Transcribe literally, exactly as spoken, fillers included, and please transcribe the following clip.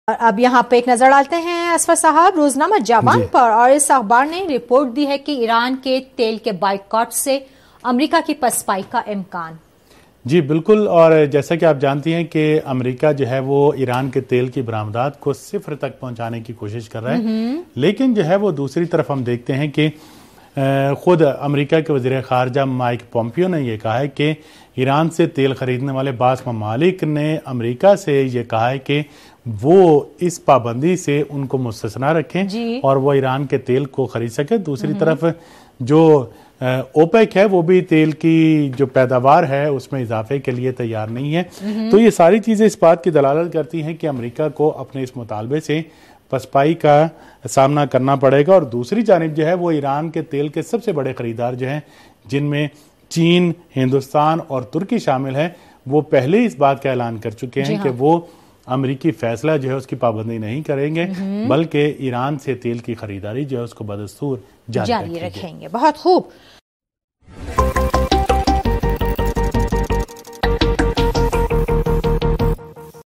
اب یہاں پہ ایک نظر ڈالتے ہیں اسفر صاحب روزنامہ جوان جی. پر، اور اس اخبار نے رپورٹ دی ہے کہ ایران کے تیل کے بائیکاٹ سے امریکہ کی پسپائی کا امکان۔ جی بالکل، اور جیسا کہ آپ جانتی ہیں کہ امریکہ جو ہے وہ ایران کے تیل کی برآمدات کو صفر تک پہنچانے کی کوشش کر رہا ہے، لیکن جو ہے وہ دوسری طرف ہم دیکھتے ہیں کہ خود امریکہ کے وزیر خارجہ مائک پومپیو نے یہ کہا ہے کہ ایران سے تیل خریدنے والے بعض ممالک نے امریکہ سے یہ کہا ہے کہ وہ اس پابندی سے ان کو مستثنا رکھیں جی. اور وہ ایران کے تیل کو خرید سکے۔ دوسری طرف جو اوپیک ہے وہ بھی تیل کی جو پیداوار ہے اس میں اضافے کے لیے تیار نہیں ہے۔ تو یہ ساری چیزیں اس بات کی دلالت کرتی ہیں کہ امریکہ کو اپنے اس مطالبے سے پسپائی کا سامنا کرنا پڑے گا، اور دوسری جانب جو ہے وہ ایران کے تیل کے سب سے بڑے خریدار جو ہیں، جن میں چین، ہندوستان اور ترکی شامل ہے، وہ پہلے اس بات کا اعلان کر چکے ہیں کہ وہ امریکی فیصلہ جو ہے اس کی پابندی نہیں کریں گے، بلکہ ایران سے تیل کی خریداری جو ہے اس کو بدستور جاری, جاری رکھیں گے۔ بہت خوب۔